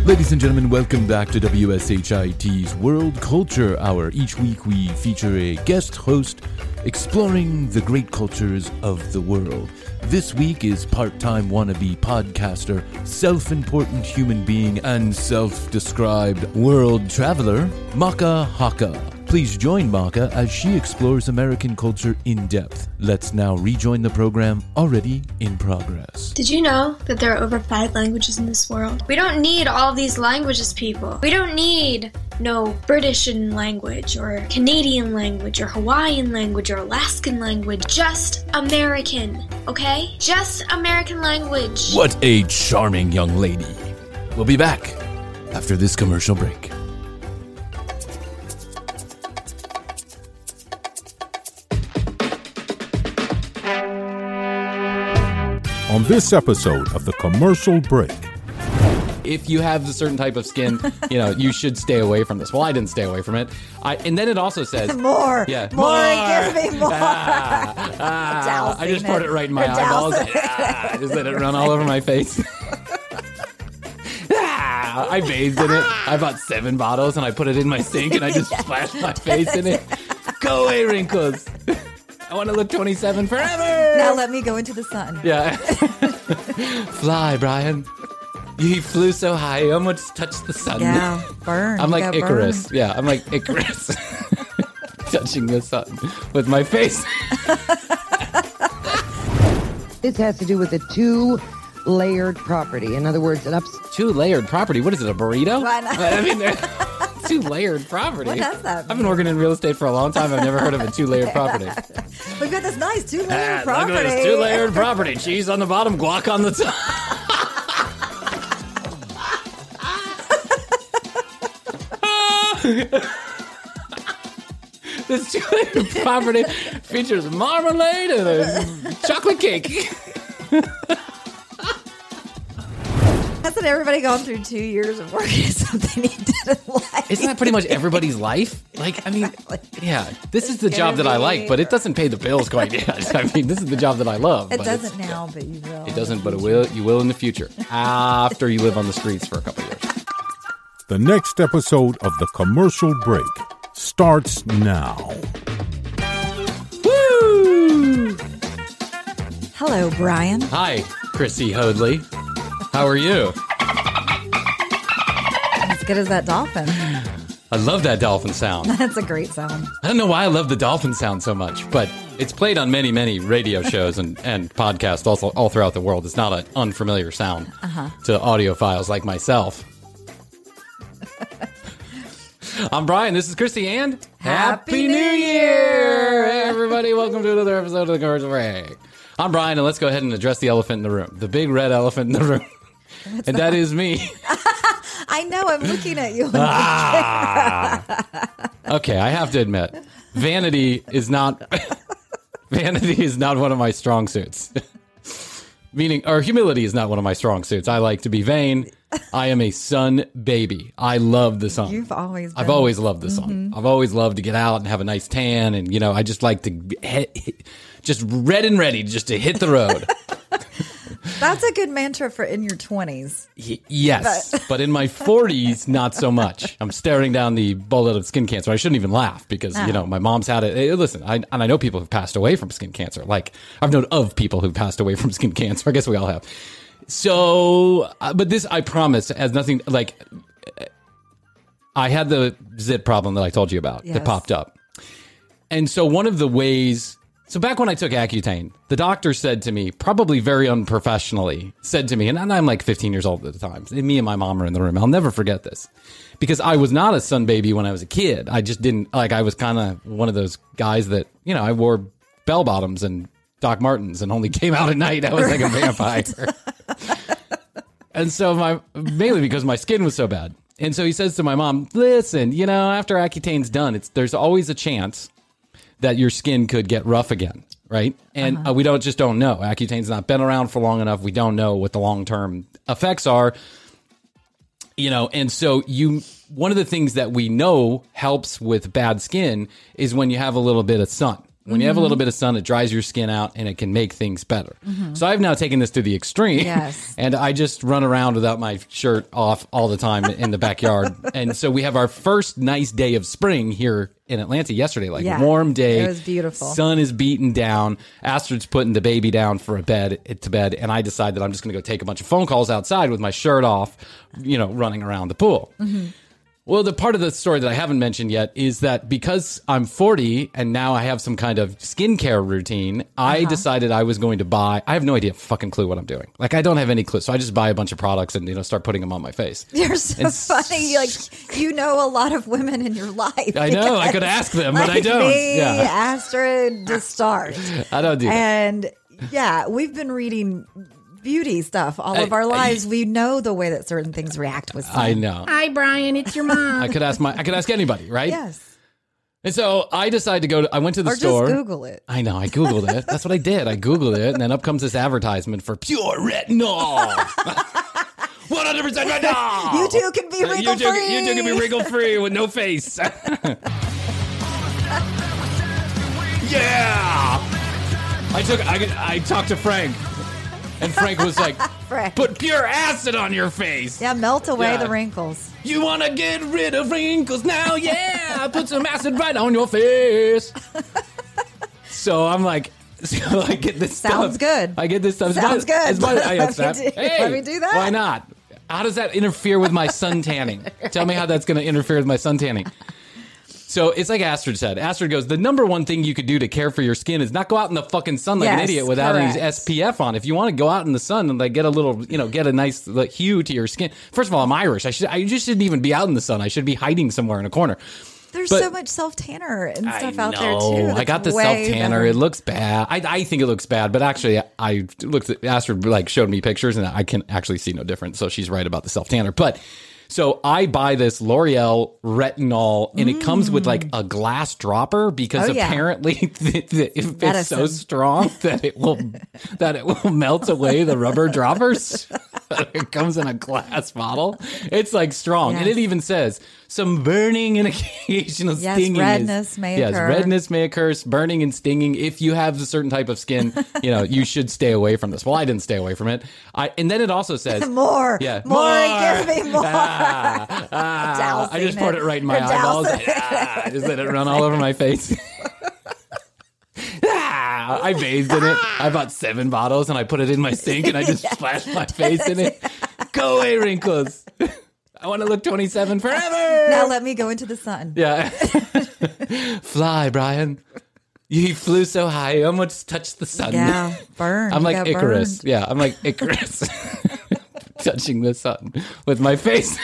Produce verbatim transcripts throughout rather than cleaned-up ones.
Ladies and gentlemen, welcome back to W S H I T's World Culture Hour. Each week we feature a guest host exploring the great cultures of the world. This week is part-time wannabe podcaster, self-important human being, and self-described world traveler, Maka Haka. Please join Maka as she explores American culture in depth. Let's now rejoin the program, already in progress. Did you know that there are over five languages in this world? We don't need all these languages, people. We don't need no British language or Canadian language or Hawaiian language or Alaskan language. Just American, okay? Just American language. What a charming young lady. We'll be back after this commercial break. On this episode of The Commercial Break. If you have a certain type of skin, you know, you should stay away from this. Well, I didn't stay away from it. I, and then it also says... more. Yeah. More. more. Give me more. Ah, ah, I just poured it right in my You're eyeballs. Ah, just let it run all over my face. ah, I bathed in it. I bought seven bottles and I put it in my sink and I just yeah. splashed my face in it. Go away, wrinkles. I want to look twenty-seven forever. Now let me go into the sun. Yeah. Fly, Brian. You flew so high, you almost touched the sun. Yeah, burn. I'm You like got Icarus. burned. Yeah, I'm like Icarus. Touching the sun with my face. This has to do with a two-layered property. In other words, an ups... Two-layered property? What is it, a burrito? Why not? I mean, two-layered property. What does that mean? I've been working in real estate for a long time. I've never heard of a two-layered property. We've got this nice two-layered Ah, property. look at this two-layered property. Cheese on the bottom, guac on the top. This two-layered property features marmalade and a chocolate cake. Hasn't everybody gone through two years of working at something he didn't like? Isn't that pretty much everybody's life? Like, I mean, yeah, this is the job that I like, but it doesn't pay the bills quite yet. I mean, this is the job that I love. It but doesn't now, but you will. It doesn't, but it will. You will in the future after you live on the streets for a couple of years. The next episode of The Commercial Break starts now. Woo! Hello, Brian. Hi, Chrissy Hoadley. How are you? As good as that dolphin. I love that dolphin sound. That's a great sound. I don't know why I love the dolphin sound so much, but it's played on many, many radio shows and, and podcasts also all throughout the world. It's not an unfamiliar sound uh-huh. to audiophiles like myself. I'm Brian. This is Christy, and Happy Happy New Year! Hey, everybody. Welcome to another episode of The Commercial Break. I'm Brian, and let's go ahead and address the elephant in the room. The big red elephant in the room. What's and that? that is me. I know. I'm looking at you. Ah. Okay, I have to admit, vanity is not vanity is not one of my strong suits. Meaning, or humility is not one of my strong suits. I like to be vain. I am a sun baby. I love the sun. You've always been. I've always loved the sun. Mm-hmm. I've always loved to get out and have a nice tan. And, you know, I just like to hit, hit, just red and ready just to hit the road. That's a good mantra for in your twenties. Y- yes, but. but in my forties, not so much. I'm staring down the bullet of skin cancer. I shouldn't even laugh because, oh. you know, my mom's had it. Hey, listen, I, and I know people who've passed away from skin cancer. Like, I've known of people who've passed away from skin cancer. I guess we all have. So, uh, but this, I promise, has nothing, like, I had the zit problem that I told you about yes. that popped up. And so one of the ways... So back when I took Accutane, the doctor said to me, probably very unprofessionally, said to me, and I'm like fifteen years old at the time, and me and my mom are in the room. I'll never forget this. Because I was not a sun baby when I was a kid. I just didn't, like, I was kind of one of those guys that, you know, I wore bell bottoms and Doc Martens and only came out at night. I was like a vampire. And so my, mainly because my skin was so bad. And so he says to my mom, listen, you know, after Accutane's done, it's there's always a chance that your skin could get rough again, right? And uh-huh. uh, we don't just don't know. Accutane's not been around for long enough. We don't know what the long-term effects are, you know. And so you, one of the things that we know helps with bad skin is when you have a little bit of sun. When you have a little bit of sun, it dries your skin out and it can make things better. Mm-hmm. So I've now taken this to the extreme. Yes. And I just run around without my shirt off all the time in the backyard. And so we have our first nice day of spring here in Atlanta yesterday, like Yeah. warm day. It was beautiful. Sun is beaten down. Astrid's putting the baby down for a bed to bed. And I decide that I'm just going to go take a bunch of phone calls outside with my shirt off, you know, running around the pool. Mm-hmm. Well, the part of the story that I haven't mentioned yet is that because I'm forty and now I have some kind of skincare routine, I uh-huh. decided I was going to buy, I have no idea, fucking clue what I'm doing. Like, I don't have any clue. So I just buy a bunch of products and, you know, start putting them on my face. You're so and funny. Like, you know a lot of women in your life. I know. I could ask them, but like I don't. Me, yeah. Astrid, to start. I don't do that. And yeah, we've been reading beauty stuff all of I, our lives. I, we know the way that certain things react with sun. I know. Hi, Brian. It's your mom. I could ask my. I could ask anybody, right? Yes. And so I decided to go to. I went to the or store. Just Google it. I know. I Googled it. That's what I did. I Googled it, and then up comes this advertisement for pure retinol. One hundred percent retinol. You too can be wrinkle you too, free. You too can be wrinkle free with no face. Yeah. I took. I I talked to Frank. And Frank was like, Frank. Put pure acid on your face. Yeah, melt away Yeah. the wrinkles. You want to get rid of wrinkles now? Yeah, put some acid right on your face. So I'm like, so I get this Sounds stuff. good. I get this stuff. Sounds It's my- good. it's my- I Let accept. me do- Hey, let me do that. Why not? How does that interfere with my sun tanning? Tell me how that's going to interfere with my sun tanning. So it's like Astrid said. Astrid goes, the number one thing you could do to care for your skin is not go out in the fucking sun like an Yes, idiot without correct. any S P F on. If you want to go out in the sun and like get a little, you know, get a nice like, hue to your skin. First of all, I'm Irish. I should, I just shouldn't even be out in the sun. I should be hiding somewhere in a corner. There's But- so much self tanner and stuff I out there know. too. I got the that's self way tanner. better. It looks bad. I, I think it looks bad, but actually, I looked at Astrid like showed me pictures, and I can actually see no difference. So she's right about the self tanner. But so I buy this L'Oreal retinol, and it comes with like a glass dropper because Oh, yeah. apparently the, the, if it's so Medicine. strong that it will that it will melt away the rubber droppers. It comes in a glass bottle. It's like strong, Yes. and it even says some burning and occasional Yes, stinging. redness is, may yes, occur. redness may occur, burning and stinging. If you have a certain type of skin, you know you should stay away from this. Well, I didn't stay away from it. I and then it also says more. Yeah, more. Give me more. Ah, ah. Dousing I just poured it. it right in my You're eyeballs. dousing it. Ah, I just let it run all over my face. Ah, I bathed in it. I bought seven bottles and I put it in my sink and I just splashed my face in it. Go away, wrinkles. I want to look twenty-seven forever. Now let me go into the sun. Yeah. Fly, Brian. You flew so high, you almost touched the sun. Yeah, burned. I'm You like got Icarus. burned. Yeah, I'm like Icarus. Touching the sun with my face.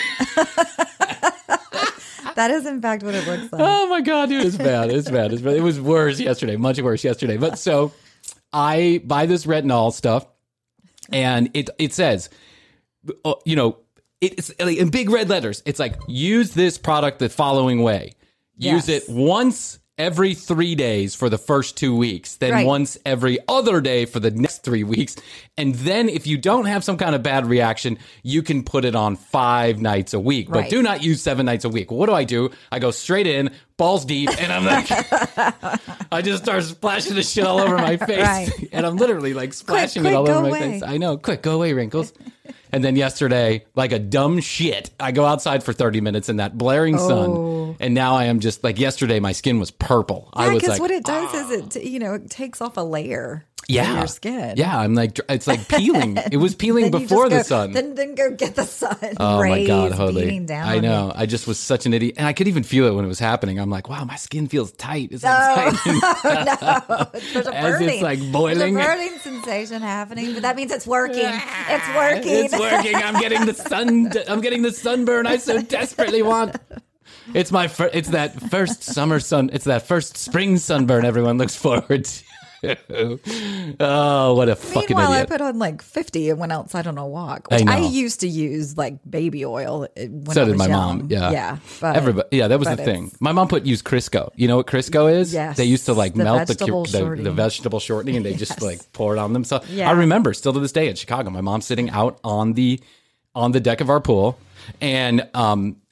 That is, in fact, what it looks like. Oh my God, dude, it's bad. It's bad. It's bad. It was worse yesterday, much worse yesterday. But so I buy this retinol stuff and it it says, uh, you know, it's like, in big red letters. It's like, use this product the following way. Use Yes. it once every three days for the first two weeks, then Right. once every other day for the next three weeks. And then if you don't have some kind of bad reaction, you can put it on five nights a week. But Right. do not use seven nights a week. What do I do? I go straight in, balls deep, and I'm like, I just start splashing the shit all over my face. Right. And I'm literally like splashing quick, it all go over my away. face. I know. Quick, go away, wrinkles. And then yesterday, like a dumb shit, I go outside for thirty minutes in that blaring Oh. sun. And now I am just like yesterday, my skin was purple. I Yeah, was because like, what it does is it, t- you know, it takes off a layer yeah, of your skin. Yeah, I'm like, it's like peeling. It was peeling Then you before just the go- sun. Then, then go get the sun. Oh my rays God, Holy. beating down I on know. you. I just was such an idiot. And I could even feel it when it was happening. I'm like, wow, my skin feels tight. It's like tight. no, there's a As burning. it's like boiling. There's a burning sensation happening, but that means it's working. It's working. It's working. I'm getting the sun. I'm getting the sunburn I so desperately want. It's my. Fir- it's that first summer sun. It's that first spring sunburn everyone looks forward to. Oh, what a fucking Meanwhile, idiot! I put on like fifty and went outside on a walk, which I I, know. used to use like baby oil. uh, When So I did was my young. mom. Yeah, yeah. But, everybody. Yeah, that was the but thing. it's- My mom put use Crisco. You know what Crisco is? Yes, They used to like the melt the, vegetable cu- the shortening. the vegetable shortening, and they just Yes. like pour it on themselves. Yeah. I remember still to this day in Chicago, my mom sitting out on the on the deck of our pool, and um.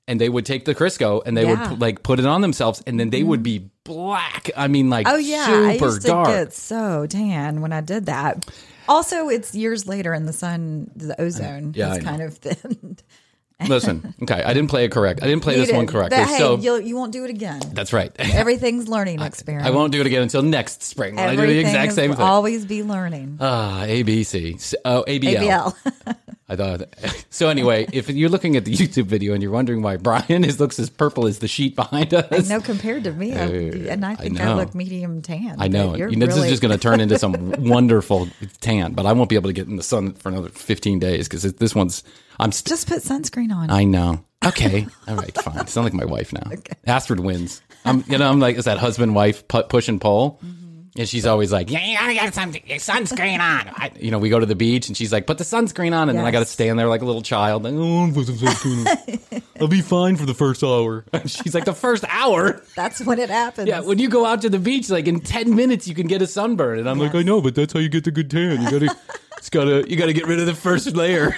and they would take the Crisco and they Yeah. would like put it on themselves, and then they would be black. I mean, like Oh yeah, super I used to dark. get so tan when I did that. Also, it's years later, and the sun, the ozone Yeah, I has know. kind of thinned. Listen, okay, I didn't play it correct. I didn't play You this one did. correctly. But, hey, so you'll, you won't do it again. that's right. Everything's learning experience. I won't do it again until next spring when I do the Everything exact is- same thing. Always be learning. Ah, A B C. S- Oh, A B L. A B L. I thought. So anyway, if you're looking at the YouTube video and you're wondering why Brian is looks as purple as the sheet behind us, I know compared to me, I, and I think I, know. look medium tan. I know. but You're You know, this really, is just going to turn into some wonderful tan, but I won't be able to get in the sun for another fifteen days because this one's. I'm. St- just put sunscreen on. I know. Okay. All right. Fine. Sound like my wife now. Astrid wins. I'm. You know. I'm like, is that husband wife pu- push and pull? And she's always like, yeah, you gotta get some sunscreen on. I, you know, we go to the beach and she's like, put the sunscreen on. And then I Yes. got to stand there like a little child. Like, oh, put some sunscreen on. I'll be fine for the first hour. She's like, the first hour? That's when it happens. Yeah, when you go out to the beach, like in ten minutes, you can get a sunburn. And I'm like, I know, but that's how you get the good tan. You gotta, it's gotta, you gotta get rid of the first layer.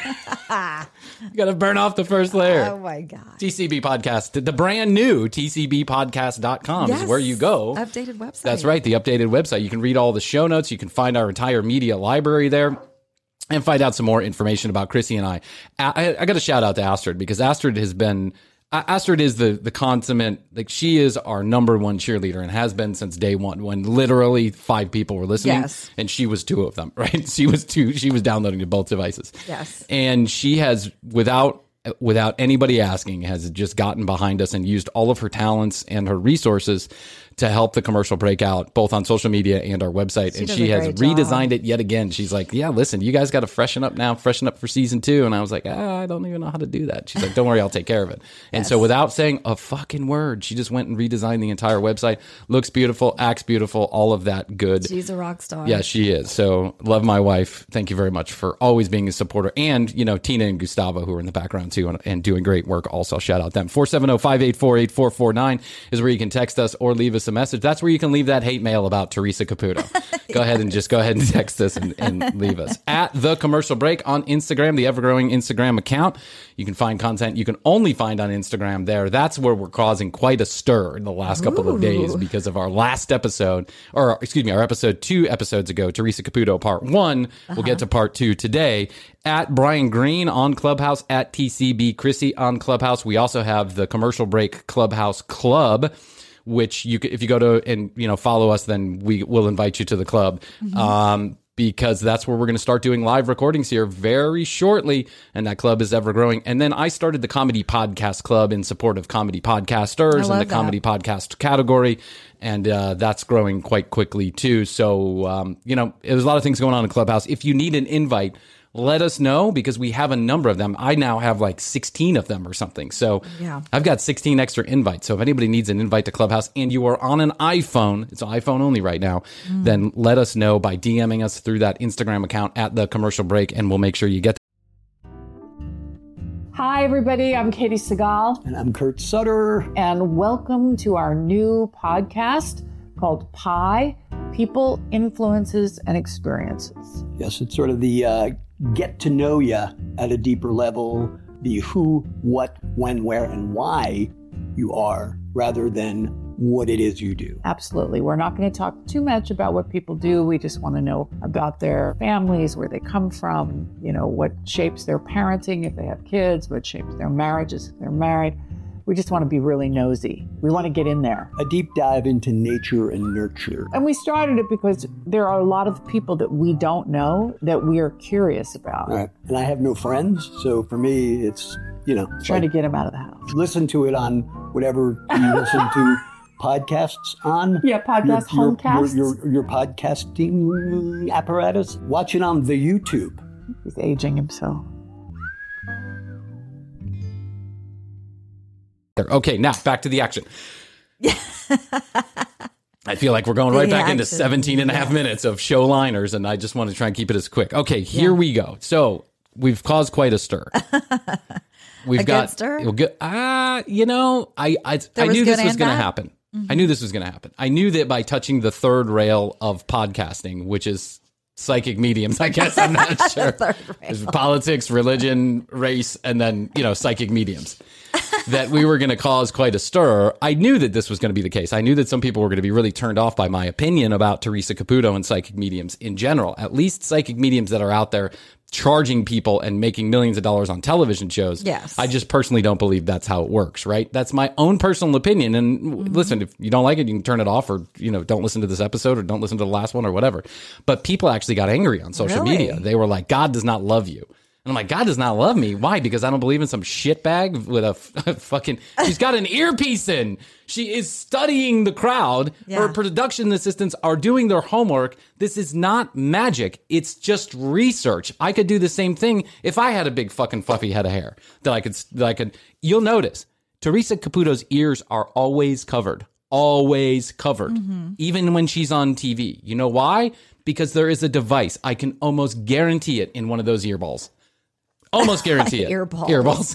You gotta burn off the first layer. Oh my god. T C B Podcast, the brand new T C B podcast dot com is where you go. Updated website. That's right, the updated website. You can read all the show notes. You can find our entire media library there and find out some more information about Chrissy and I. I, I, I got to shout out to Astrid because Astrid has been, uh, Astrid is the, the consummate, like she is our number one cheerleader and has been since day one when literally five people were listening. Yes. And she was two of them, right? She was two, she was downloading to both devices. Yes. And she has, without, without anybody asking, has just gotten behind us and used all of her talents and her resources to help the commercial breakout, both on social media and our website. She and does she a has great job. redesigned it yet again. She's like, yeah, listen, you guys got to freshen up now, freshen up for season two. And I was like, ah, I don't even know how to do that. She's like, don't worry, I'll take care of it. And so without saying a fucking word, she just went and redesigned the entire website. Looks beautiful, acts beautiful, all of that good. She's a rock star. Yeah, she is. So love my wife. Thank you very much for always being a supporter. And, you know, Tina and Gustavo, who are in the background too and, and doing great work. Also, shout out them. four seven zero, five eight four, eight four four nine is where you can text us or leave us a message. That's where you can leave that hate mail about Teresa Caputo. Go ahead and just go ahead and text us and, and leave us. At The Commercial Break on Instagram, the ever-growing Instagram account. You can find content you can only find on Instagram there. That's where we're causing quite a stir in the last couple of days because of our last episode, or excuse me, our episode two episodes ago, Teresa Caputo part one. Uh-huh. We'll get to part two today. At Brian Green on Clubhouse, at T C B Chrissy on Clubhouse. We also have the Commercial Break Clubhouse Club, which you could, if you go to and you know follow us, then we will invite you to the club. Mm-hmm. Um, because that's where we're going to start doing live recordings here very shortly. And that club is ever growing. And then I started the Comedy Podcast Club in support of comedy podcasters and the that. comedy podcast category. And uh, that's growing quite quickly too. So, um, you know, there's a lot of things going on in Clubhouse. If you need an invite, let us know because we have a number of them. I now have like sixteen of them or something. So Yeah. I've got sixteen extra invites. So if anybody needs an invite to Clubhouse and you are on an iPhone, it's iPhone only right now, mm. then let us know by DMing us through that Instagram account at The Commercial Break, and we'll make sure you get Hi, everybody. I'm Katie Segal. And I'm Kurt Sutter. And welcome to our new podcast called Pi, People, Influences, and Experiences. Yes, it's sort of the uh, get to know you at a deeper level, the who, what, when, where, and why you are, rather than what it is you do. Absolutely. We're not going to talk too much about what people do. We just want to know about their families, where they come from, you know, what shapes their parenting if they have kids, what shapes their marriages if they're married. We just want to be really nosy. We want to get in there. A deep dive into nature and nurture. And we started it because there are a lot of people that we don't know that we are curious about. Right. And I have no friends, so for me, it's, you know. Trying like, to get them out of the house. Listen to it on whatever you listen to podcasts on. Yeah, podcast, your, homecasts. Your, your, your podcasting apparatus. Watch it on the YouTube. He's aging himself. Okay, now back to the action. I feel like we're going right The back into action. seventeen and a half minutes of show liners, and I just want to try and keep it as quick. Okay, here Yeah. we go. So we've caused quite a stir. We've A got good stir? well, good- Ah, you know, I I, I was knew this good was and going to bad? happen. I knew this was going to happen. I knew that by touching the third rail of podcasting, which is psychic mediums, I guess, I'm not sure. Third rail. There's politics, religion, race, and then, you know, psychic mediums. that we were going to cause quite a stir. I knew that this was going to be the case. I knew that some people were going to be really turned off by my opinion about Teresa Caputo and psychic mediums in general, at least psychic mediums that are out there charging people and making millions of dollars on television shows. Yes. I just personally don't believe that's how it works, right? That's my own personal opinion. And mm-hmm. listen, if you don't like it, you can turn it off, or, you know, don't listen to this episode, or don't listen to the last one, or whatever. But people actually got angry on social Really? media. They were like, God does not love you. And I'm like, God does not love me. Why? Because I don't believe in some shitbag with a f- fucking... She's got an earpiece in. She is studying the crowd. Yeah. Her production assistants are doing their homework. This is not magic. It's just research. I could do the same thing if I had a big fucking fluffy head of hair that I could... That I could. You'll notice, Teresa Caputo's ears are always covered. Always covered. Mm-hmm. Even when she's on T V. You know why? Because there is a device. I can almost guarantee it in one of those earballs. Almost guarantee it. Earballs.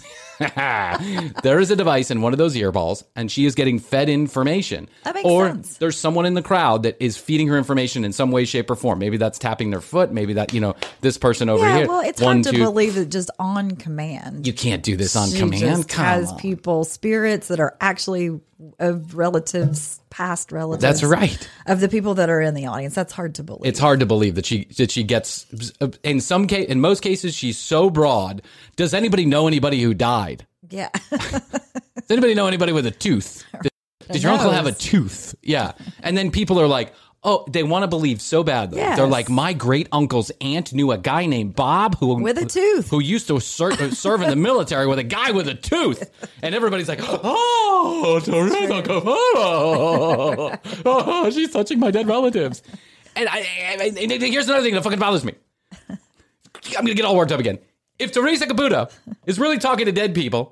Earballs. There is a device in one of those earballs, and she is getting fed information. That makes or sense. There's someone in the crowd that is feeding her information in some way, shape, or form. Maybe that's tapping their foot. Maybe that, you know, this person over yeah, here. well, it's One, hard to two. believe that just on command. You can't do this on she command. just Come has on. people, spirits that are actually of relatives, past relatives. That's right. Of the people that are in the audience. That's hard to believe. It's hard to believe that she that she gets in some case in most cases she's so broad. Does anybody know anybody who died? Yeah. Does anybody know anybody with a tooth? Did, did your uncle have a tooth? Yeah. And then people are like, oh, they want to believe so bad. Though. Yes. They're like, my great uncle's aunt knew a guy named Bob who with a tooth, who used to ser- serve in the military with a guy with a tooth, and everybody's like, oh, Teresa Caputo, oh, she's touching my dead relatives. And, I, I, and here's another thing that fucking bothers me. I'm gonna get all worked up again. If Teresa Caputo is really talking to dead people,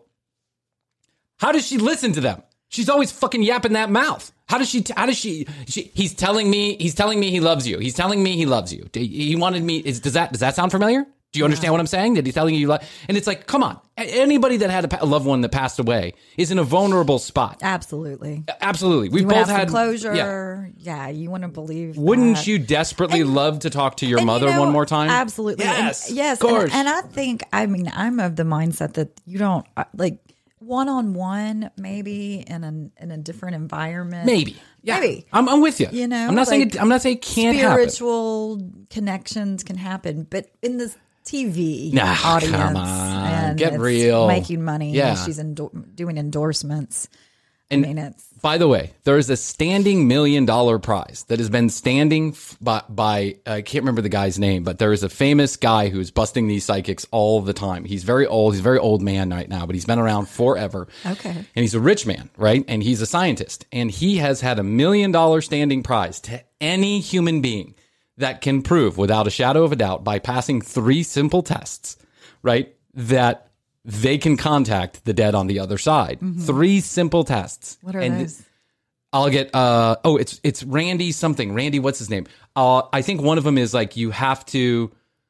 how does she listen to them? She's always fucking yapping that mouth. How does she, t- how does she, she, he's telling me, he's telling me he loves you. He's telling me he loves you. He wanted me, is, does that, does that sound familiar? Do you understand what I'm saying? That he's telling you you love, and it's like, come on. Anybody that had a, pa- a loved one that passed away is in a vulnerable spot. Absolutely. Absolutely. We've you both have had closure. Yeah. yeah you want to believe. Wouldn't that. you desperately and, love to talk to your mother you know, one more time? Absolutely. Yes. And, yes. Of course. And, and I think, I mean, I'm of the mindset that you don't like one on one, maybe in a in a different environment. Maybe. Yeah. Maybe. I'm, I'm with you. You know, I'm not like saying it, I'm not saying it can't happen. Spiritual connections can happen, but in this T V nah, audience, come on, and get it's real, making money. Yeah, and she's endo- doing endorsements. And I mean, it's by the way, there is a standing million dollar prize that has been standing f- by, by uh, I can't remember the guy's name, but there is a famous guy who's busting these psychics all the time. He's very old. He's a very old man right now, but he's been around forever. Okay. And he's a rich man, right? And he's a scientist. And he has had a million dollar standing prize to any human being that can prove without a shadow of a doubt by passing three simple tests, right, that they can contact the dead on the other side. Mm-hmm. Three simple tests. What are and those? I'll get, uh, oh, it's it's Randy something. Randy, what's his name? Uh, I think one of them is like you have to,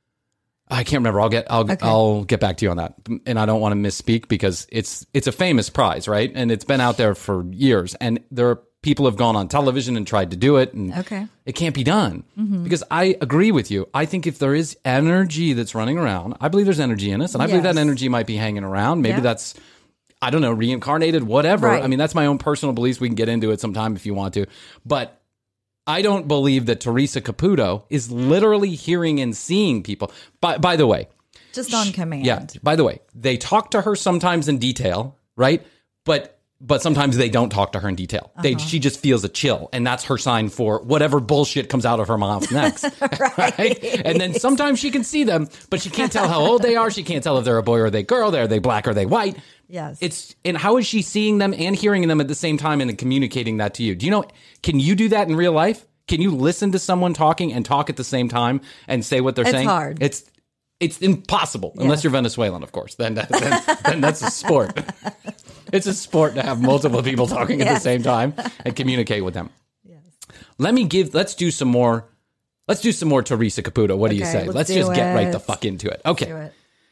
I can't remember. I'll get I'll Okay. I'll get back to you on that. And I don't want to misspeak because it's it's a famous prize, right? And it's been out there for years. And there are people have gone on television and tried to do it, and Okay. it can't be done. Mm-hmm. Because I agree with you. I think if there is energy that's running around, I believe there's energy in us, and I believe Yes. that energy might be hanging around. Maybe Yeah. that's, I don't know, reincarnated, whatever. Right. I mean, that's my own personal beliefs. We can get into it sometime if you want to. But I don't believe that Teresa Caputo is literally hearing and seeing people. By, by the way, just on command. yeah, by the way, they talk to her sometimes in detail, right? But but sometimes they don't talk to her in detail. They She just feels a chill, and that's her sign for whatever bullshit comes out of her mouth next. right. right? And then sometimes she can see them, but she can't tell how old they are. She can't tell if they're a boy or they girl. Are they black or are they white? Yes. It's and how is she seeing them and hearing them at the same time and then communicating that to you? Do you know, can you do that in real life? Can you listen to someone talking and talk at the same time and say what they're It's saying? hard. It's It's impossible, unless you're Venezuelan, of course. Then, then, then that's a sport. It's a sport to have multiple people talking at Yes. the same time and communicate with them. Yes. Let me give, let's do some more, let's do some more Teresa Caputo. What do you Okay, say? let's Let's do just get right it. the fuck into it. Okay. Do it.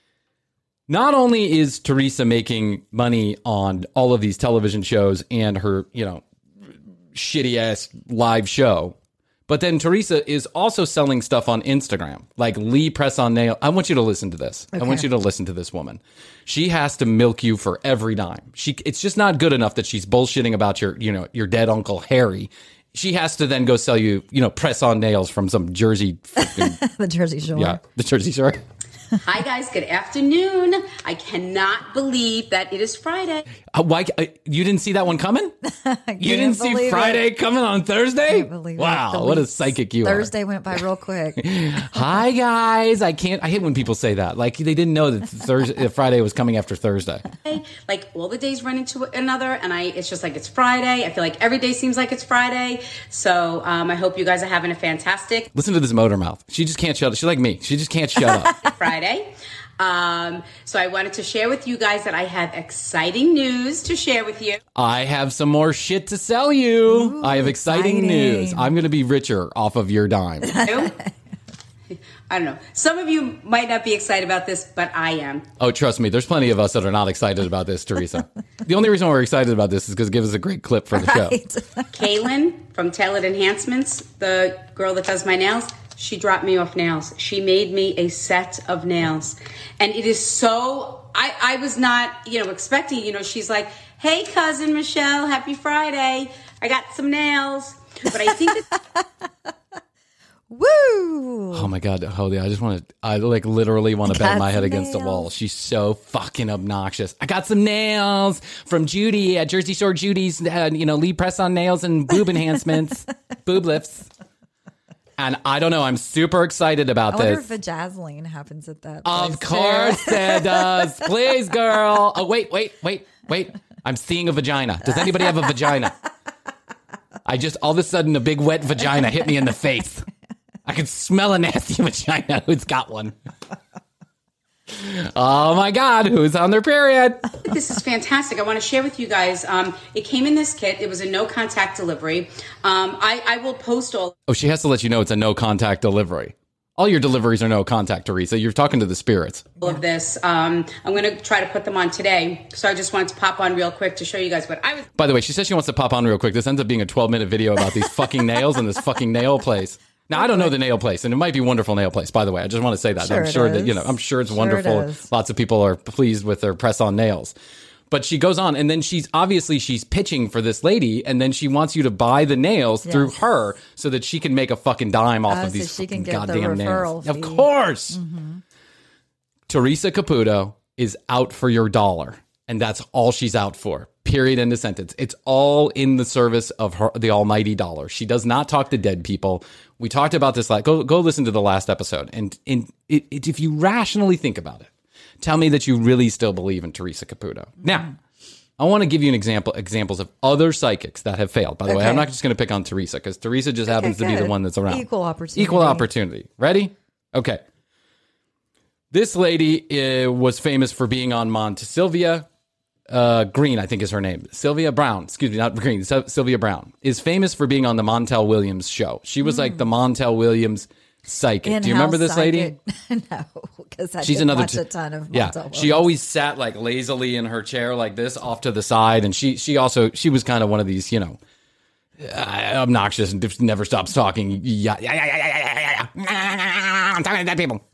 Not only is Teresa making money on all of these television shows and her, you know, shitty ass live show, But then Teresa is also selling stuff on Instagram, like Lee Press on Nail. I want you to listen to this. Okay. I want you to listen to this woman. She has to milk you for every dime. She, it's just not good enough that she's bullshitting about your, you know, your dead Uncle Harry. She has to then go sell you, you know, press on nails from some Jersey. The Jersey Shore. Yeah, the Jersey Shore. Hi, guys. Good afternoon. I cannot believe that it is Friday. Uh, why? Uh, you didn't see that one coming? You didn't see Friday it. coming on Thursday? Can't believe wow, it. what a psychic you Thursday are. Thursday went by real quick. Hi, guys. I can't. I hate when people say that. Like they didn't know that Thursday, Friday was coming after Thursday. Like all the days run into another, and I. It's just like it's Friday. I feel like every day seems like it's Friday. So um, I hope you guys are having a fantastic. Listen to this motor mouth. She just can't shut up. She's like me. She just can't shut up. Friday. Um, so I wanted to share with you guys that I have exciting news to share with you. I have some more shit to sell you. Ooh, I have exciting, exciting news. I'm going to be richer off of your dime. I don't know. Some of you might not be excited about this, but I am. Oh, trust me. There's plenty of us that are not excited about this, Teresa. The only reason we're excited about this is because it gives us a great clip for the right. show. Kaylin from Tailored Enhancements, the girl that does my nails, she dropped me off nails. She made me a set of nails. And it is so, I, I was not, you know, expecting, you know, she's like, hey, cousin Michelle, happy Friday. I got some nails. But I think that... Woo! Oh my God, Holy, I just want to, I like literally want to bang my head against nails. the wall. She's so fucking obnoxious. I got some nails from Judy at Jersey Shore Judy's, uh, you know, Lee Press on Nails and boob enhancements, boob lifts. And I don't know, I'm super excited about I this. wonder if a Vaseline happens at that place. Of course it does. Please, girl. Oh, wait, wait, wait, wait. I'm seeing a vagina. Does anybody have a vagina? I just, all of a sudden, a big wet vagina hit me in the face. I can smell a nasty vagina. Who's got one? Oh my God, who's on their period? This is fantastic. I want to share with you guys. Um, it came in this kit. It was a no contact delivery. Um, I, I will post all. Oh, she has to let you know it's a no contact delivery. All your deliveries are no contact, Teresa. You're talking to the spirits. All of this. Um, I'm going to try to put them on today. So I just wanted to pop on real quick to show you guys what I was. By the way, she says she wants to pop on real quick. This ends up being a twelve minute video about these fucking nails and this fucking nail place. Now, I don't know the nail place, and it might be a wonderful nail place, by the way. I just want to say that. Sure I'm sure it that, you is. know, I'm sure it's Sure wonderful. it is. Lots of people are pleased with their press on nails. But she goes on, and then she's obviously she's pitching for this lady, and then she wants you to buy the nails Yes. through her so that she can make a fucking dime off Oh, of so these she can fucking get the goddamn referral nails. Of fee. course. Mm-hmm. Teresa Caputo is out for your dollar, and that's all she's out for. Period. End of sentence. It's all in the service of her, the almighty dollar. She does not talk to dead people. We talked about this. Like, go go listen to the last episode, and and it, it, if you rationally think about it, tell me that you really still believe in Teresa Caputo. Mm-hmm. Now, I want to give you an example examples of other psychics that have failed. By the Okay. way, I'm not just going to pick on Teresa because Teresa just happens to be good. the one that's around. Equal opportunity. Equal opportunity. Ready? Okay. This lady uh, was famous for being on Mont Sylvia uh, Green, I think is her name. Sylvia Brown, excuse me, not Green. Sy- Sylvia Brown is famous for being on the Montel Williams show. She was mm. like the Montel Williams psychic. In-house Do you remember this psychic. lady? No, because I She's did another watch t- a ton of yeah. Montel Williams. She always sat like lazily in her chair like this, off to the side, and she she also she was kind of one of these, you know, uh, obnoxious and just never stops talking. Yeah, yeah, yeah, yeah, yeah, yeah, yeah. I'm talking to dead people.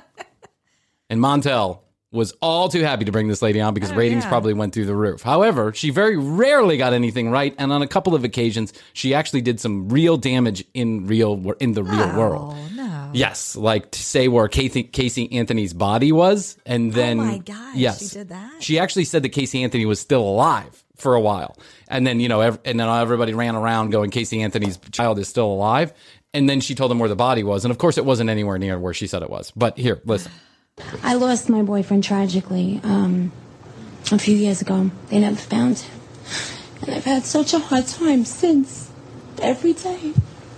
And Montel was all too happy to bring this lady on because Oh, ratings yeah. probably went through the roof. However, she very rarely got anything right, and on a couple of occasions, she actually did some real damage in real in the real Oh, world. no. Yes, like to say where Casey, Casey Anthony's body was, and then Oh my gosh, yes, she did that? She actually said that Casey Anthony was still alive for a while, and then you know, ev- and then everybody ran around going, Casey Anthony's child is still alive, and then she told them where the body was, and of course, it wasn't anywhere near where she said it was. But here, listen. I lost my boyfriend tragically um, a few years ago. They never found him. And I've had such a hard time since, every day.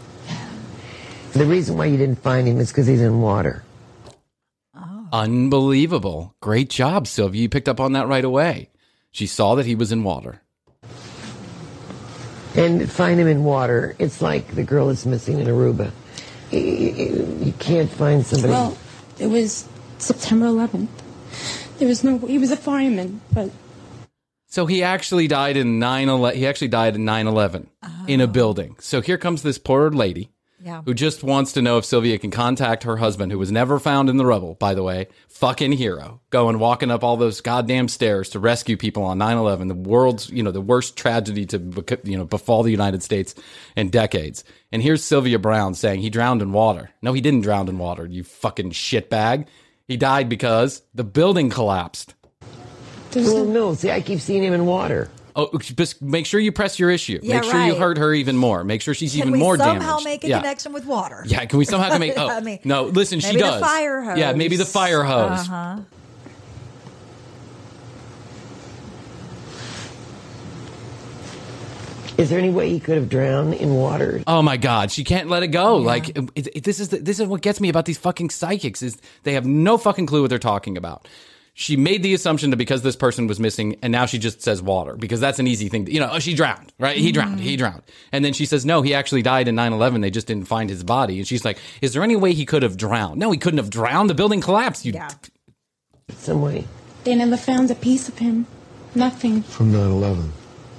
The reason why you didn't find him is because he's in water. Unbelievable. Great job, Sylvia. You picked up on that right away. She saw that he was in water. And find him in water, it's like the girl that's missing in Aruba. You, you, you can't find somebody. Well, it was September eleventh. There was no, he was a fireman, but... So he actually died in nine eleven. He actually died in nine eleven Oh. in a building. So here comes this poor lady Yeah. who just wants to know if Sylvia can contact her husband, who was never found in the rubble, by the way. Fucking hero. Going, walking up all those goddamn stairs to rescue people on nine eleven, the world's, you know, the worst tragedy to, you know, befall the United States in decades. And here's Sylvia Browne saying he drowned in water. No, he didn't drown in water, you fucking shitbag. He died because the building collapsed. Well, no, see, I keep seeing him in water. Oh, just make sure you press your issue. Yeah, make sure right. you hurt her even more. Make sure she's Can even we more damaged. somehow make a yeah. connection with water? Yeah, can we somehow make? Oh, I mean, no, listen, she maybe does. the fire hose. Yeah, maybe the fire hose. Uh-huh. Is there any way he could have drowned in water? Oh my God, she can't let it go. Yeah. Like it, it, this is the, this is what gets me about these fucking psychics is they have no fucking clue what they're talking about. She made the assumption that because this person was missing, and now she just says water because that's an easy thing. To, you know, oh, she drowned, right? He drowned, he drowned. And then she says, no, he actually died in nine eleven. They just didn't find his body. And she's like, is there any way he could have drowned? No, he couldn't have drowned. The building collapsed. You yeah. Some way. They never found a piece of him. Nothing. From nine eleven.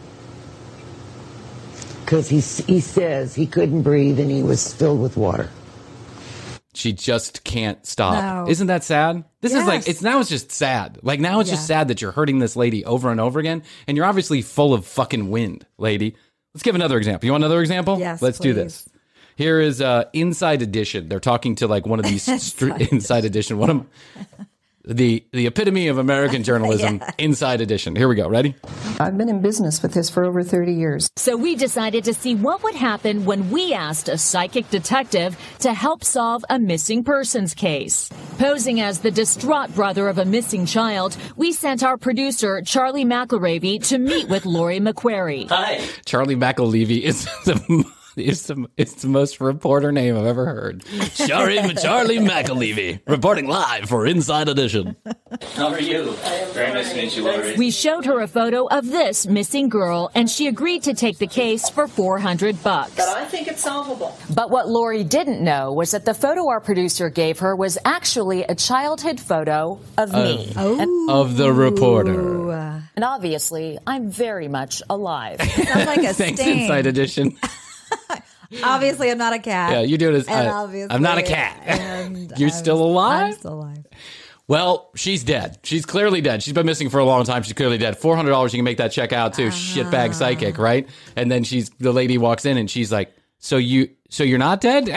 Because he, he says he couldn't breathe and he was filled with water. She just can't stop. No. Isn't that sad? This Yes. is like, it's now it's just sad. Like now it's Yeah. just sad that you're hurting this lady over and over again. And you're obviously full of fucking wind, lady. Let's give another example. You want another example? Yes, Let's do please. this. Here is uh, Inside Edition. They're talking to like one of these Inside str- Inside Edition. One of the the epitome of American journalism. Yeah. Inside Edition. Here we go. Ready? I've been in business with this for over thirty years. So we decided to see what would happen when we asked a psychic detective to help solve a missing persons case. Posing as the distraught brother of a missing child, we sent our producer, Charlie McElravy, to meet with Lori McQuarrie. Hi. Charlie McElravy is the It's the, it's the most reporter name I've ever heard. Charlie, Charlie McElravy, reporting live for Inside Edition. How are you? Very nice to meet you, Lori. We showed her a photo of this missing girl, and she agreed to take the case for four hundred bucks. But I think it's solvable. But what Lori didn't know was that the photo our producer gave her was actually a childhood photo of Uh, me. Oh. Of the reporter. And obviously, I'm very much alive. Sounds like a Thanks, sting. Inside Edition. Obviously, I'm not a cat. Yeah, you do it as And uh, obviously, I'm not a cat. and You're I'm- still alive? I'm still alive. Well, she's dead. She's clearly dead. She's been missing for a long time. She's clearly dead. four hundred dollars, you can make that check out too. Uh-huh. Shitbag psychic, right? And then she's the lady walks in and she's like, so you so you're not dead?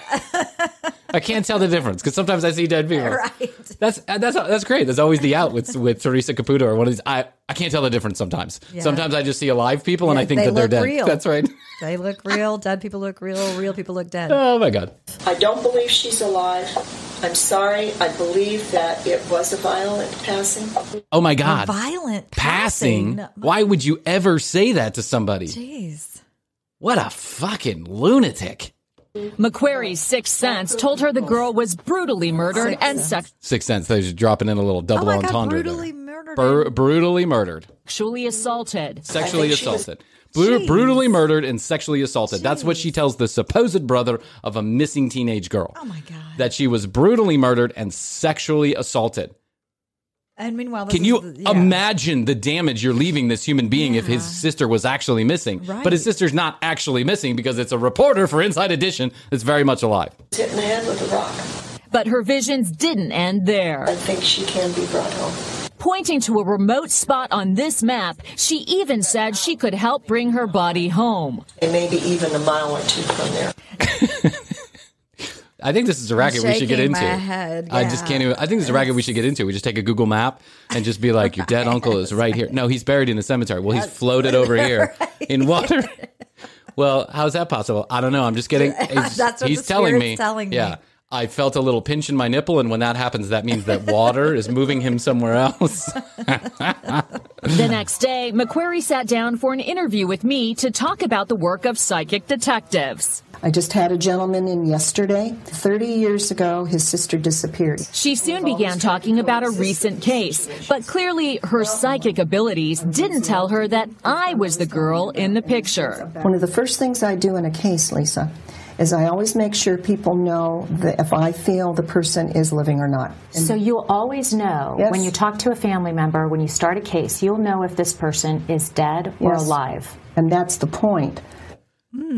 I can't tell the difference because sometimes I see dead people. Right. That's that's that's great. That's always the out with with Teresa Caputo or one of these. I, I can't tell the difference sometimes. Yeah. Sometimes I just see alive people and Yeah, I think they that they're look dead. real. That's right. They look real. Dead people look real. Real people look dead. Oh my God. I don't believe she's alive. I'm sorry. I believe that it was a violent passing. Oh my God. A violent Passing? passing. Why would you ever say that to somebody? Jeez. What a fucking lunatic. McQuarrie's Sixth Sense told her the girl was brutally murdered Sixth and Sense. sex- Sixth Sense. They're just dropping in a little double Oh my God, entendre brutally there. murdered. Bur- brutally murdered. sexually assaulted. Sexually think she was- assaulted. Bru- Jeez. brutally murdered and sexually assaulted. That's what she tells the supposed brother of a missing teenage girl. Oh my God. That she was brutally murdered and sexually assaulted. And meanwhile, this Can is you the- yeah. imagine the damage you're leaving this human being if his Yeah. sister was actually missing? Right. But his sister's not actually missing because it's a reporter for Inside Edition that's very much alive. Hit in the head with a rock. But her visions didn't end there. I think she can be brought home. Pointing to a remote spot on this map, she even said she could help bring her body home. And maybe even a mile or two from there. I think this is a racket we should get shaking into. my head, I just yeah. can't even. I think this is a racket we should get into. We just take a Google map and just be like, your dead uncle is right here. No, he's buried in the cemetery. Well, he's floated over here in water. Well, how's that possible? I don't know. I'm just getting. He's, That's what he's the telling me. spirit's telling me. Yeah. I felt a little pinch in my nipple, and when that happens, that means that water is moving him somewhere else. The next day, McQuarrie sat down for an interview with me to talk about the work of psychic detectives. I just had a gentleman in yesterday. thirty years ago, his sister disappeared. She soon began talking about a recent case, but clearly her psychic abilities didn't tell her that I was the girl in the picture. One of the first things I do in a case, Lisa, is I always make sure people know that if I feel the person is living or not. And So you'll always know Yes. when you talk to a family member, when you start a case, you'll know if this person is dead or Yes. alive. And that's the point. Hmm.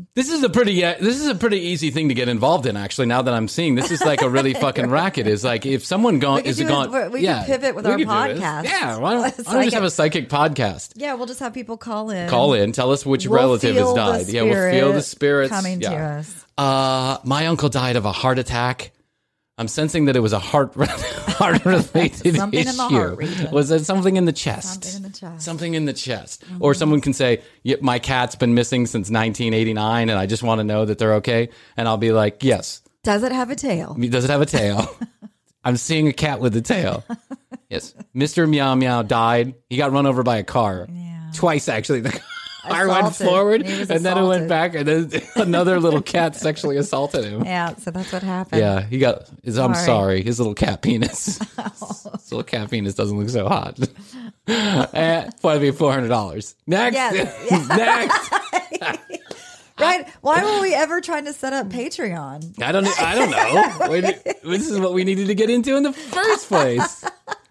This is a pretty uh, this is a pretty easy thing to get involved in. Actually, now that I'm seeing this is like a really fucking racket. Is like if someone gone is gone. It, we yeah, could pivot with we our could do this. podcast. Yeah, why don't, why don't we just have a psychic podcast? Yeah, we'll just have people call in. Call in, tell us which we'll relative has died. Yeah, we'll feel the spirits coming yeah. to us. Uh, my uncle died of a heart attack. I'm sensing that it was a heart heart related something issue. In the heart region. Was it something in the chest? Something in the chest. Something in the chest. Mm-hmm. Or someone can say, yeah, my cat's been missing since nineteen eighty-nine and I just want to know that they're okay. And I'll be like, yes. Does it have a tail? Does it have a tail? I'm seeing a cat with a tail. Yes. Mister Meow Meow died. He got run over by a car. Yeah. Twice, actually. The car went forward and assaulted. Then it went back and then another little cat sexually assaulted him. Yeah, so that's what happened. Yeah, he got his, I'm sorry. sorry, his little cat penis. His little cat penis doesn't look so hot. uh, probably four hundred dollars. Next. Yes. Next. Right. Why were we ever trying to set up Patreon? I don't I don't know. Wait, this is what we needed to get into in the first place.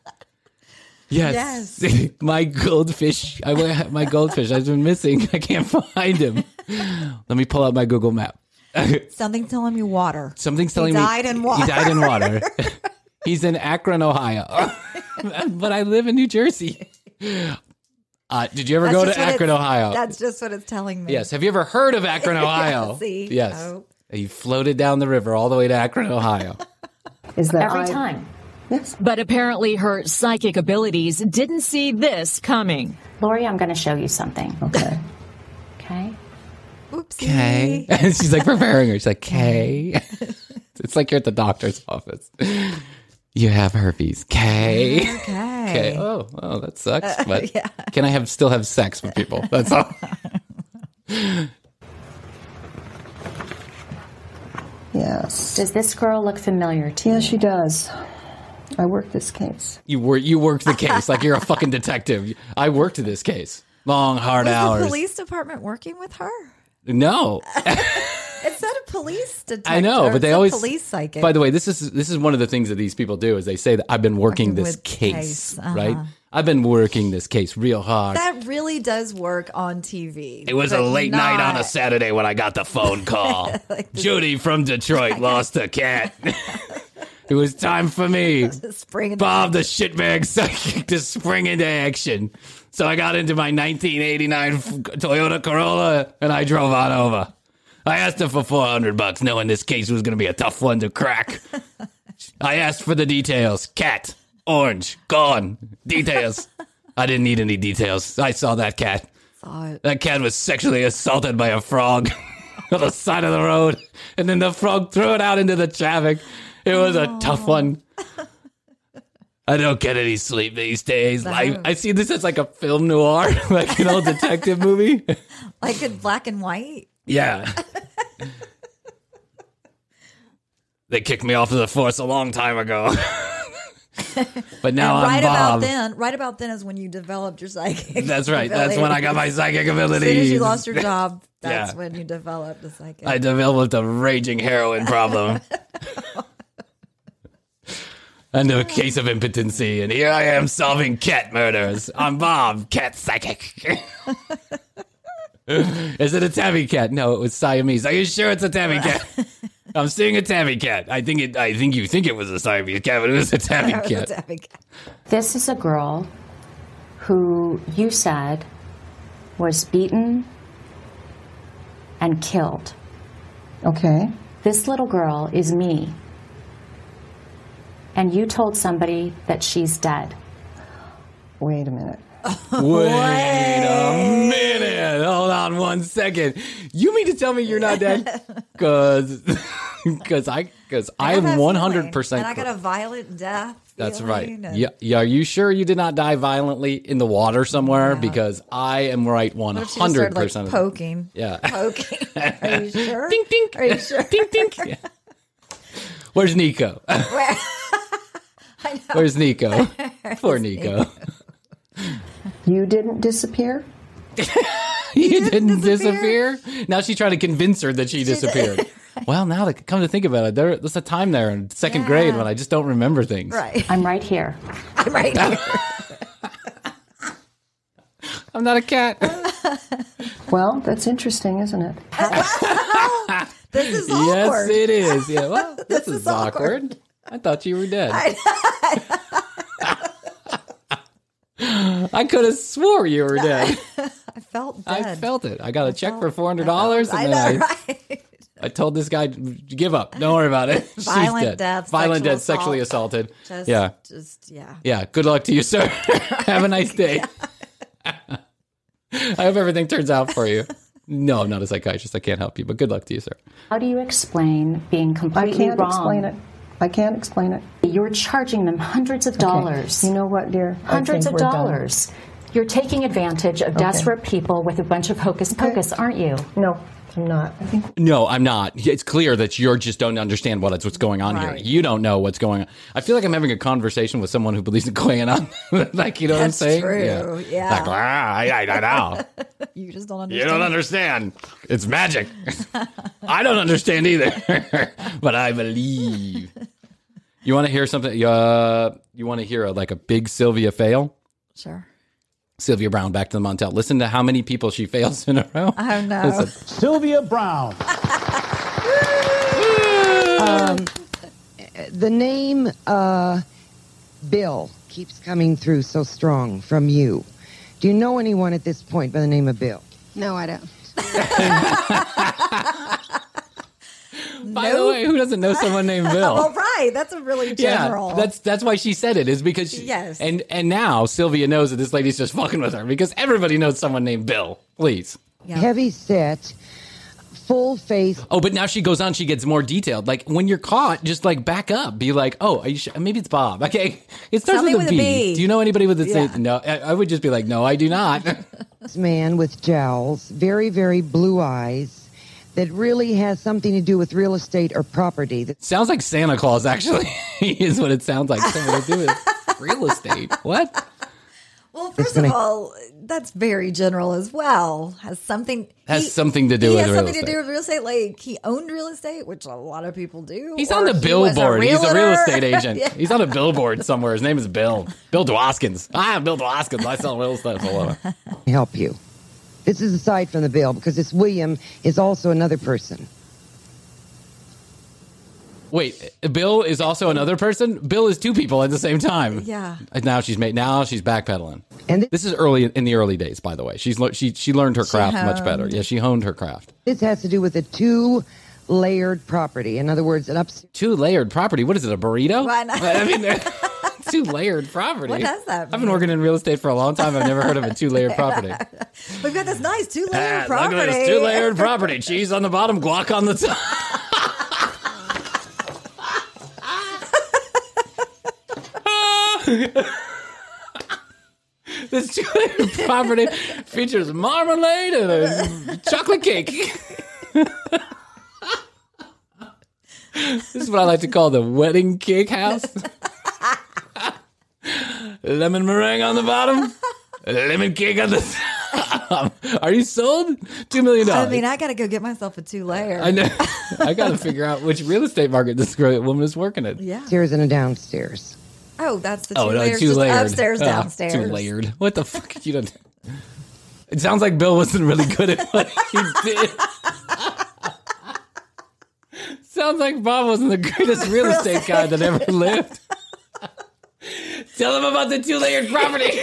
Yes. yes. My goldfish. I my goldfish. I've been missing. I can't find him. Let me pull out my Google map. Something's telling me water. Something's telling he me died in water. He died in water. He's in Akron, Ohio. But I live in New Jersey. Uh, did you ever that's go to Akron, Ohio? That's just what it's telling me. Yes. Have you ever heard of Akron, Ohio? See? Yes. Oh. He floated down the river all the way to Akron, Ohio. Is that every I- time? Yes. But apparently her psychic abilities didn't see this coming. Lori, I'm going to show you something. Okay. Okay. Oopsie. Okay. And she's like preparing her. She's like, okay. It's like you're at the doctor's office. You have herpes. Okay. Okay. Okay. Oh, oh, that sucks. Uh, But yeah. can I have still have sex with people? That's all. Yes. Does this girl look familiar to you? Yeah, she does. I worked this case. You were you worked the case like you're a fucking detective. I worked this case. Long, hard Was hours. the police department working with her? No. It said a police detective. I know, but they a always police psychic. By the way, this is this is one of the things that these people do is they say that I've been working, Working this with case, case, uh-huh. right? I've been working this case real hard. That really does work on T V. It was a but late night on a not- Saturday when I got the phone call. Like the- Judy from Detroit lost a cat. It was time for me, Spring into Bob the shitbag psychic, to spring into action. So I got into my nineteen eighty-nine Toyota Corolla and I drove on over. I asked her for four hundred bucks, knowing this case was going to be a tough one to crack. I asked for the details. Cat, orange, gone. Details. I didn't need any details. I saw that cat. Saw it. That cat was sexually assaulted by a frog on the side of the road, and then the frog threw it out into the traffic. It was a tough one. I don't get any sleep these days. I, I see this as like a film noir, like an old detective movie. Like in black and white. Yeah. They kicked me off of the force a long time ago. But now and I'm right Bob. about then, right about then is when you developed your psychic. That's right. That's when I got my psychic abilities. As soon as you lost your job, that's Yeah. when you developed a psychic. I developed a raging heroin problem. And a case of impotency, and here I am solving cat murders. I'm Bob, cat psychic. Is it a tabby cat? No, it was Siamese. Are you sure it's a tabby cat? I'm seeing a tabby cat. I think it. I think you think it was a Siamese cat, but it was a tabby It was cat. a tabby cat. This is a girl who you said was beaten and killed. Okay. This little girl is me. And you told somebody that she's dead. Wait a minute. Wait a minute. Hold on one second. You mean to tell me you're not dead? Because because I because I have that am one hundred percent. feeling. And I got a violent death. That's feeling, right. and- Yeah, yeah. Are you sure you did not die violently in the water somewhere? Because I am right one What if she just hundred started, like, percent. poking? Yeah. Poking. Are you sure? Dink dink. Are you sure? Dink dink. Yeah. Where's Nico? Where? I know. Where's Nico? Where's Poor Nico. You didn't disappear? You didn't disappear? Now she's trying to convince her that she disappeared. Well, now that come to think about it, there, there's a time there in second Yeah. grade when I just don't remember things. Right. I'm right here. I'm right here. I'm not a cat. Well, that's interesting, isn't it? This is Yes, awkward. it is. Yeah, well, this, This is, is awkward. awkward. I thought you were dead. I could have swore you were dead. I felt dead. I felt it. I got a check for four hundred dollars, and I then know, I, right? I told this guy, "Give up. Don't worry about it. She's Violent dead. death, Violent sexual death, sexually assault. assaulted. Just, yeah, just yeah. yeah. Good luck to you, sir. Have a nice day. I hope everything turns out for you. No, I'm not a psychiatrist. I can't help you, but good luck to you, sir. How do you explain being I completely can't wrong? explain it. I can't explain it. You're charging them hundreds of Okay. dollars. You know what, dear? I Hundreds think of we're done. dollars. You're taking advantage of Okay. desperate people with a bunch of hocus pocus, aren't you? No, I'm not. I think No, I'm not. It's clear that you just don't understand what what's going on Right. here. You don't know what's going on. I feel like I'm having a conversation with someone who believes in QAnon. Like, you know That's what I'm saying? true. Yeah. Like, ah, I, I, I know. You just don't You understand. don't understand. It's magic. I don't understand either, but I believe. You want to hear something? Uh, you want to hear a, like a big Sylvia fail? Sure. Sylvia Brown, back to the Montel. Listen to how many people she fails in a row. Oh no. Listen. Sylvia Brown. Um, the name uh, Bill keeps coming through so strong from you. Do you know anyone at this point by the name of Bill? No, I don't. By the way, who doesn't know someone named Bill? Well, right. That's a really general. Yeah, that's that's why she said it, is because she, Yes. and and now Sylvia knows that this lady's just fucking with her because everybody knows someone named Bill. Please. Heavy set, full face. Oh, but now she goes on. She gets more detailed. Like when you're caught, just like back up. Be like, oh, are you sure? Maybe it's Bob. Okay, it starts Something with a with a B. B. Do you know anybody with the Yeah. same? No, I, I would just be like, no, I do not. This man with jowls, very, very blue eyes, that really has something to do with real estate or property. That Sounds like Santa Claus. Actually, is what it sounds like. Something to do with real estate. What? Well, first of gonna- all, that's very general as well. Has something Has he- something to do he with has real something estate. to do with real estate. Like he owned real estate, which a lot of people do. He's or on the he was billboard. He's a real realtor. estate agent. Yeah. He's on a billboard somewhere. His name is Bill. Bill Dwoskins. Ah, Bill Dwoskins. I sell real estate all over. help you. This is aside from the Bill, because this William is also another person. Wait, Bill is also another person? Bill is two people at the same time. Yeah. And now she's made. Now she's backpedaling. And th- This is early in the early days, by the way. She's lear- she she learned her She craft much better. honed. Yeah, she honed her craft. This has to do with a two-layered property. In other words, an upstairs. Two layered property. What is it? A burrito? Why not? I mean, two layered property. What does that I've been mean? working in real estate for a long time. I've never heard of a two layered property. We've got this nice two layer Ah, property. Look at this two layered property. Cheese on the bottom, guac on the top. This two-layered property features marmalade and a chocolate cake. This is what I like to call the wedding cake house. Lemon meringue on the bottom, lemon cake on the top. Are you sold? Two million dollars. I mean, I got to go get myself a two layer. I know. I got to figure out which real estate market this great woman is working in. Yeah. Upstairs and a downstairs. Oh, that's the two Oh no, layers. two just layered. Upstairs, Ah, downstairs. two layered. What the fuck? You don't. It sounds like Bill wasn't really good at what he did. Sounds like Bob wasn't the greatest real estate guy that ever lived. Tell him about the two layered property.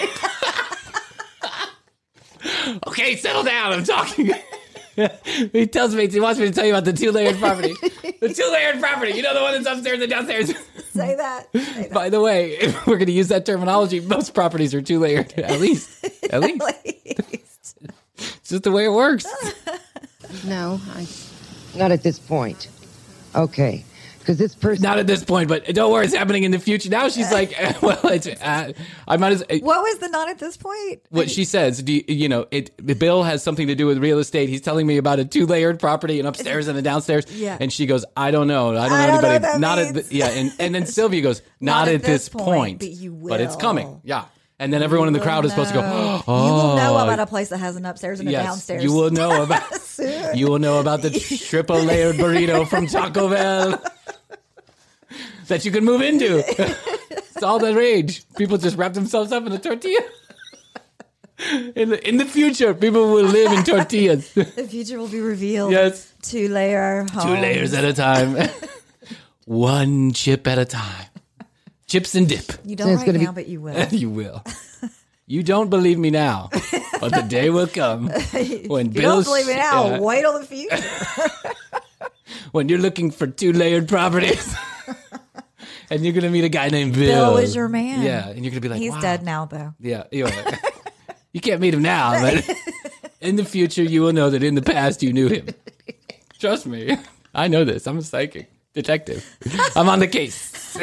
Okay, settle down. I'm talking. He tells me he wants me to tell you about the two layered property. The two layered property. You know the one that's upstairs and downstairs. Say that. Say that. By the way, if we're going to use that terminology, most properties are two layered. At least. At least. It's just the way it works. No, I. Not at this point. Okay. Because this person. Not at this point, but don't worry, it's happening in the future. Now she's like, well, it's, uh, I might as uh, What was the not at this point? what she says, do you, you know, it Bill has something to do with real estate. He's telling me about a two-layered property, an upstairs and a downstairs. Yeah. And she goes, I don't know. I don't know I don't know anybody. what that not at means. the, yeah. And, and then Sylvia goes, not, at, this point. but you But it's will. coming. Yeah. And then everyone in the crowd is supposed to go, oh. You will know about a place that has an upstairs and a Yes, downstairs. you will know about Soon. you will know about the triple layered burrito from Taco Bell that you can move into. It's all the rage. People just wrap themselves up in a tortilla. In the, in the future, people will live in tortillas. The future will be revealed. Yes. Two layer homes. Two layers at a time. One chip at a time. Chips and dip. You don't right now, be- but you will. You will. You don't believe me now, but the day will come when you Bill's... don't believe me now. Uh, wait till the future. When you're looking for two-layered properties. And you're going to meet a guy named Bill. Bill is your man. Yeah, and you're going to be like, He's wow. dead now, though. Yeah. You, you can't meet him now, but in the future, you will know that in the past, you knew him. Trust me. I know this. I'm a psychic detective. I'm on the case.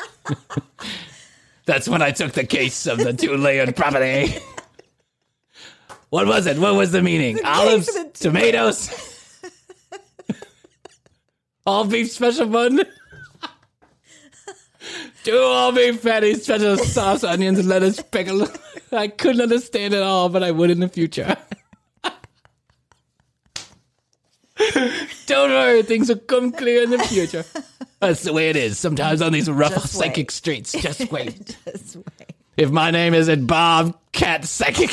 That's when I took the case of the two-layered property. What was it? What was the meaning? The Olives, tomatoes, all beef special bun, two all beef patties, special sauce, onions, lettuce, pickle. I couldn't understand it all, but I would in the future. Don't worry, things will come clear in the future. That's the way it is. Sometimes on these rough Just psychic wait. streets. Just wait. Just wait. If my name isn't Bob Cat Psychic.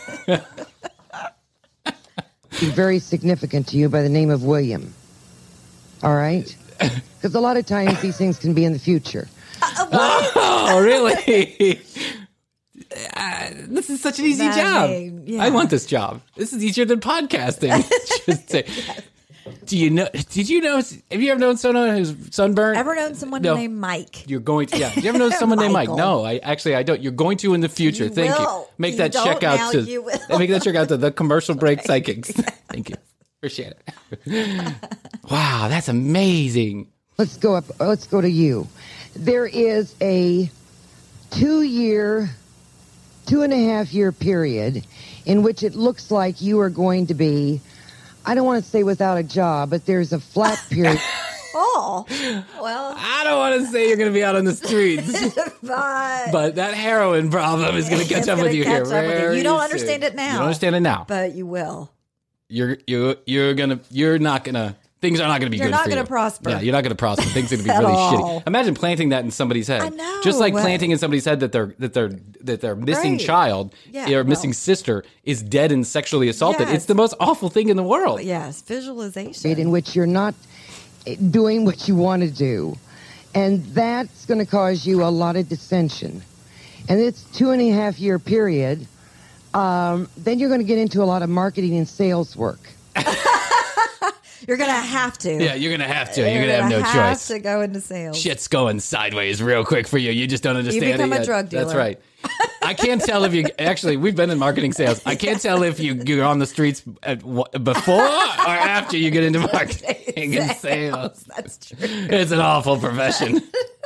He's very significant to you by the name of William. All right? Because a lot of times these things can be in the future. Uh, Oh, really? Uh, this is such an easy That job. name, yeah. I want this job. This is easier than podcasting. Just say, do you know? Did you know? Have you ever known someone who's sunburned? Ever known someone No. named Mike? You're going to. Yeah. You ever know someone named Mike? Michael. No, I actually I don't. You're going to in the future. You Thank will. you. Make You that don't check out now, to. you will. Make that check out to the commercial break psychics. Thank you. Appreciate it. Wow, that's amazing. Let's go up. Let's go to you. There is a two-year, two and a half year period in which it looks like you are going to be, I don't want to say without a job, but there's a flat period. Oh, well. I don't want to say you're going to be out on the streets, but, but that heroin problem is going to catch it's up gonna with you catch here. up with you. very You don't soon. understand it now. You don't understand it now. But you will. You're you're you're gonna you're not gonna things are not gonna be You're good. not for gonna you. prosper. Yeah, you're not gonna prosper. Things are gonna be At really all. shitty. Imagine planting that in somebody's head. I know. Just like Well- planting in somebody's head that their that their that their missing Right. child Yeah, or well- missing sister is dead and sexually assaulted. Yes. It's the most awful thing in the world. Yes, visualization. in which you're not doing what you want to do. And that's going to cause you a lot of dissension. And it's two and a half year period. Um, then you're going to get into a lot of marketing and sales work. You're going to have to. Yeah, you're gonna have to. You're, gonna have no have choice. to go into sales. Shit's going sideways real quick for you. You just don't understand become it a yet. drug That's dealer. right. I can't tell if you actually. We've been in marketing sales. I can't tell if you you're on the streets at, before or after you get into marketing and sales. That's true. It's an awful profession.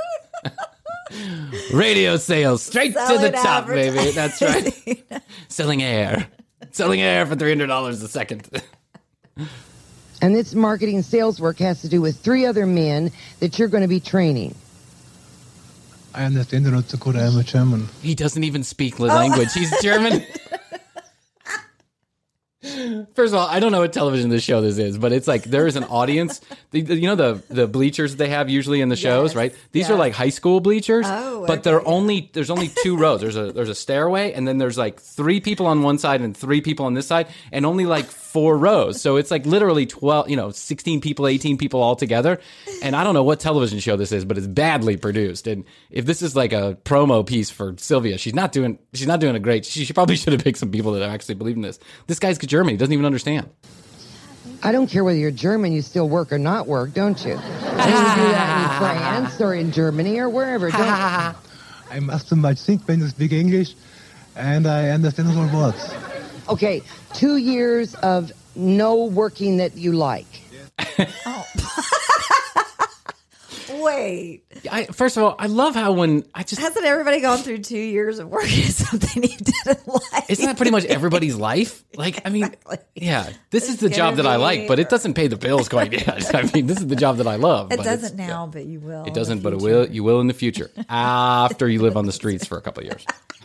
Radio sales, straight to Selling the top, advertising. baby. That's right. Selling air, selling air for three hundred dollars a second. And this marketing and sales work has to do with three other men that you're going to be training. I understand in North Dakota. I'm a German. He doesn't even speak the language. He's German. First of all, I don't know what television this show this is, but it's like there is an audience. The, the- you know the the bleachers they have usually in the shows, Yes, right? These yes. are like high school bleachers, Oh, but okay, they're only there's only two rows. There's a there's a stairway, and then there's like three people on one side and three people on this side, and only like four rows. So it's like literally twelve, you know, sixteen people, eighteen people all together. And I don't know what television show this is, but it's badly produced. And if this is like a promo piece for Sylvia, she's not doing she's not doing a great. She, she probably should have picked some people that actually believe in this. This guy's German. He doesn't even understand. I don't care whether you're German, you still work or not work, don't you? And you do that in France or in Germany or wherever, don't I must much think when you speak English, and I understand all words. Okay, two years of no working that you like. Wait. I, first of all, I love how when I just Hasn't everybody gone through two years of working something you didn't like? isn't that pretty much everybody's life? Like, I mean, yeah, this is the job that I like, but it doesn't pay the bills quite yet. I mean, this is the job that I love. It but doesn't it's- now, but you will. It in doesn't, the but it future. will. You will in the future after you live on the streets for a couple of years.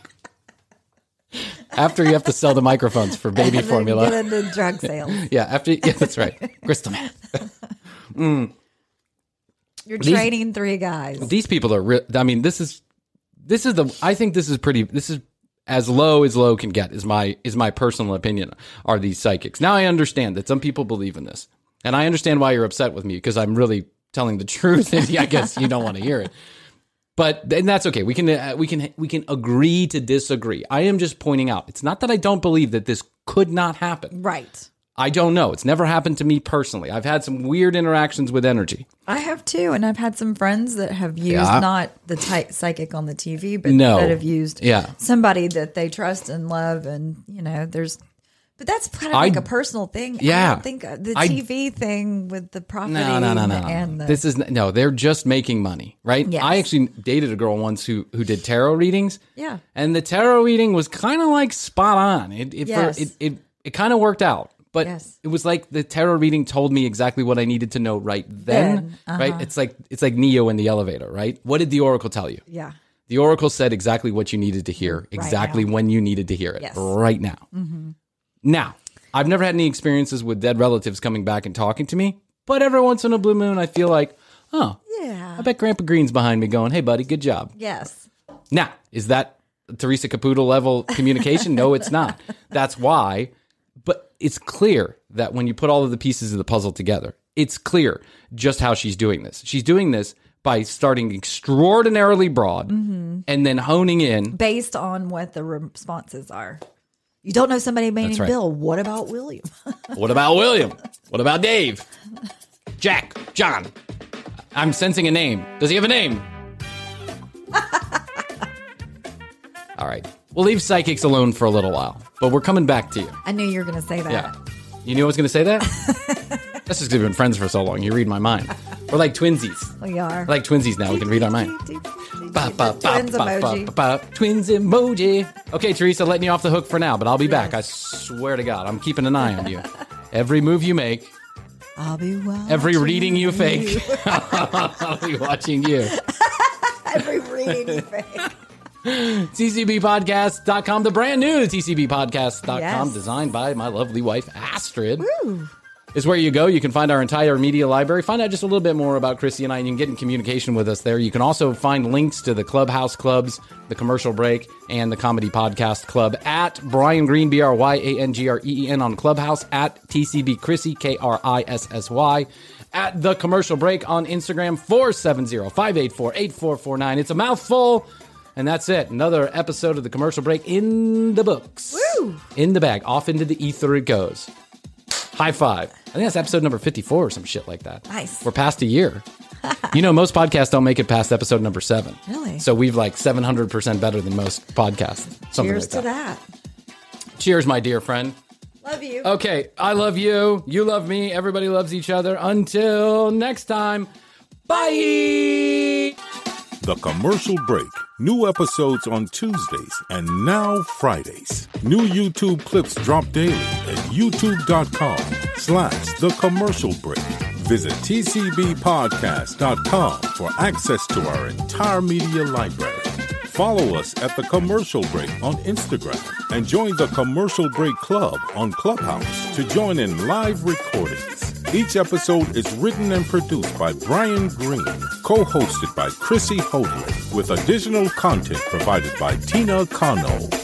After you have to sell the microphones for baby And then formula. Get into drug sales. Yeah, after yeah, that's right. Crystal meth. mm. You're These- training three guys. These people are real. I mean, this is this is the. I think this is pretty. This is as low as low can get is my is my personal opinion, are these psychics. Now I understand that some people believe in this. And I understand why you're upset with me, because I'm really telling the truth. And I guess you don't want to hear it. But and that's okay. We can uh, we can we can agree to disagree. I am just pointing out. It's not that I don't believe that this could not happen. Right. I don't know. It's never happened to me personally. I've had some weird interactions with energy. I have too, and I've had some friends that have used Yeah. not the type psychic on the T V, but No. that have used Yeah. somebody that they trust and love, and you know, there's. But that's kind of I- like a personal thing. I Yeah. don't think uh, the I- T V thing with the profiting No, no, no, no, no. and the, This is no. They're just making money, right? Yes. I actually dated a girl once who who did tarot readings. Yeah. And the tarot reading was kind of like spot on. It it Yes. for, it, it, it kind of worked out. But Yes. it was like the tarot reading told me exactly what I needed to know right then, Then, uh-huh. right? It's like it's like Neo in the elevator, right? What did the oracle tell you? yeah. The oracle said exactly what you needed to hear, exactly when you needed to hear it, Yes. right now. Mm-hmm. Now, I've never had any experiences with dead relatives coming back and talking to me, but every once in a blue moon, I feel like, oh, Yeah. I bet Grandpa Green's behind me going, hey, buddy, good job. Yes. Now, is that Teresa Caputo level communication? No, it's not. That's why. But it's clear that when you put all of the pieces of the puzzle together, it's clear just how she's doing this. She's doing this by starting extraordinarily broad Mm-hmm. and then honing in. Based on what the responses are. You don't know somebody named That's right. Bill. What about William? What about William? What about Dave? Jack? John? I'm sensing a name. Does he have a name? All right. We'll leave psychics alone for a little while, but we're coming back to you. I knew you were going to say that. Yeah. You knew I was going to say that? That's just because we've been friends for so long. You read my mind. We're like twinsies. We are. We're like twinsies now. We can read our mind. Ba, ba, ba, Twins ba, emoji. ba, ba, ba. Twins emoji. Okay, Teresa, letting you off the hook for now, but I'll be back. I swear to God, I'm keeping an eye on you. Every move you make, I'll be watching every reading you you. fake, I'll be watching you. Every reading you fake. T C B podcast dot com, the brand new T C B podcast dot com, Yes. designed by my lovely wife, Astrid. Woo. Is where you go. You can find our entire media library. Find out just a little bit more about Chrissy and I, and you can get in communication with us there. You can also find links to the Clubhouse Clubs, the Commercial Break, and the Comedy Podcast Club at Brian Green, B R Y A N G R E E N on Clubhouse, at T C B Chrissy, K R I S S Y, at The Commercial Break on Instagram, four seven zero, five eight four, eight four four nine. It's a mouthful. And that's it. Another episode of The Commercial Break in the books. Woo! In the bag. Off into the ether it goes. High five. I think that's episode number fifty-four or some shit like that. Nice. We're past a year. You know, most podcasts don't make it past episode number seven. Really? So we've like seven hundred percent better than most podcasts. Something Cheers like to that. that. Cheers, my dear friend. Love you. Okay, I love you. You love me. Everybody loves each other. Until next time, bye. The Commercial Break. New episodes on Tuesdays and now Fridays. New YouTube clips drop daily at youtube.com slash The Commercial Break. Visit T C B podcast dot com for access to our entire media library. Follow us at The Commercial Break on Instagram and join the Commercial Break Club on Clubhouse to join in live recordings. Each episode is written and produced by Brian Green, co-hosted by Chrissy Hoadley, with additional content provided by Tina Cano.